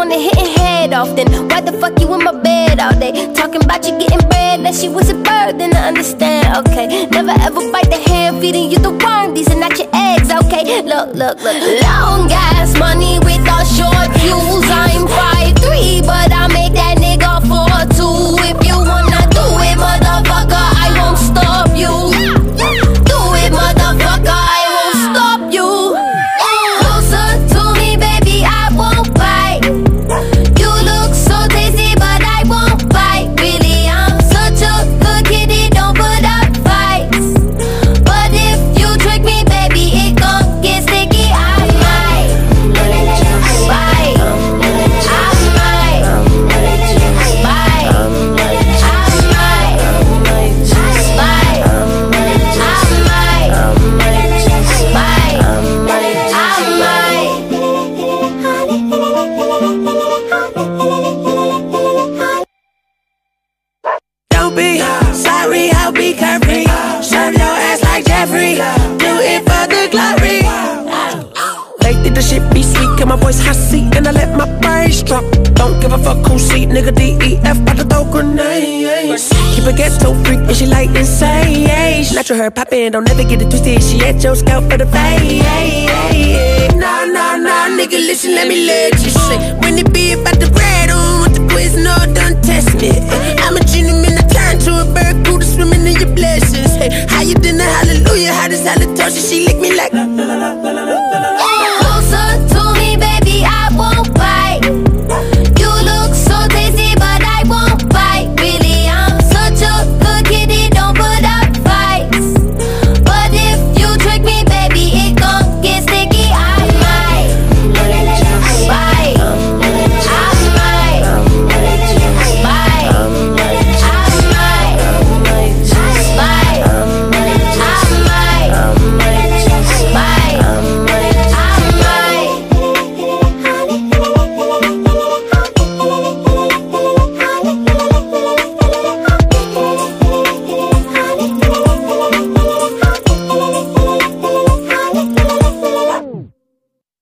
on and hitting head off. Then why the fuck you in my bed all day? Talking about you getting bread, that she was a bird, then I understand, okay. Never ever bite the hand, feeding you the worm, these are not your eggs, okay. Look, look, look. Long ass money with all short fuse. I'm 5'3", but I make that nigga 4'2". If you wanna do it, motherfucker, I won't stop you. Do it, motherfucker, I won't stop you. Closer to me, baby, I won't bite. You look so tasty, but I won't bite. Really, I'm such a good kitty, don't put up fights. But if you trick me, baby, it gon' get sticky. I might bite. I might bite. I might bite. Don't be sorry, I'll be carefree. Serve your ass like Jeffrey. Do it for the glory. Lately the shit be sweet, get my voice hot seat, and I let my bass drop. Don't give a fuck who seat, nigga. DEF, bout to throw grenades. Keep a ghetto freak, and she like insane. Natural her poppin', don't never get it twisted. She at your scalp for the fade. Nah, nah, nah, nigga, listen, let me let